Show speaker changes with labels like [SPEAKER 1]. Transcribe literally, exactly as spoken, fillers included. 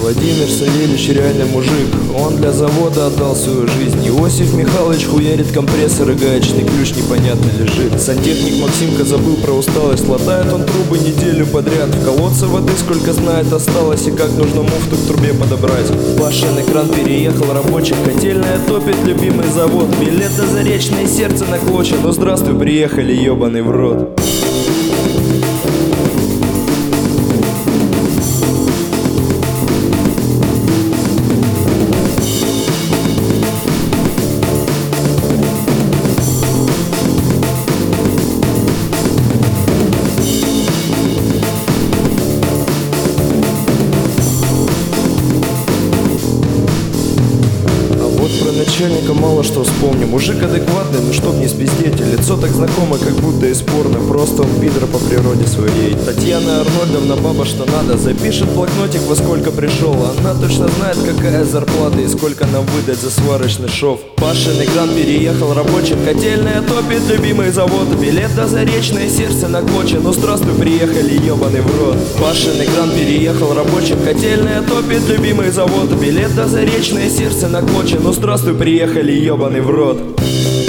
[SPEAKER 1] Владимир Савельевич реально мужик, он для завода отдал свою жизнь. Иосиф Михайлович хуярит компрессор, и гаечный ключ непонятно лежит. Сантехник Максимка забыл про усталость, латает он трубы неделю подряд. В колодце воды сколько знает осталось, и как нужно муфту к трубе подобрать. Пашин экран переехал рабочий, котельная топит любимый завод. Билет до Заречной, сердце на клочья, ну здравствуй, приехали, ебаный в рот. Про начальника мало что вспомню. Мужик адекватный, ну чтоб не спиздеть. Лицо так знакомое, как будто из порно. Просто он пидор по природе своей. Татьяна Арнольдовна, баба что надо, запишет блокнотик, во сколько пришел. Она точно знает, какая зарплата и сколько нам выдать за сварочный шов. Пашин экран переехал рабочим, котельная топит любимый завод. Билет до Заречной, сердце на клочья, ну здравствуй, приехали, ебаный в рот. Пашин экран переехал рабочим, котельная топит любимый завод. Билет до Заречной, сердце на клочья, ну здравствуй, приехали, ебаный в рот.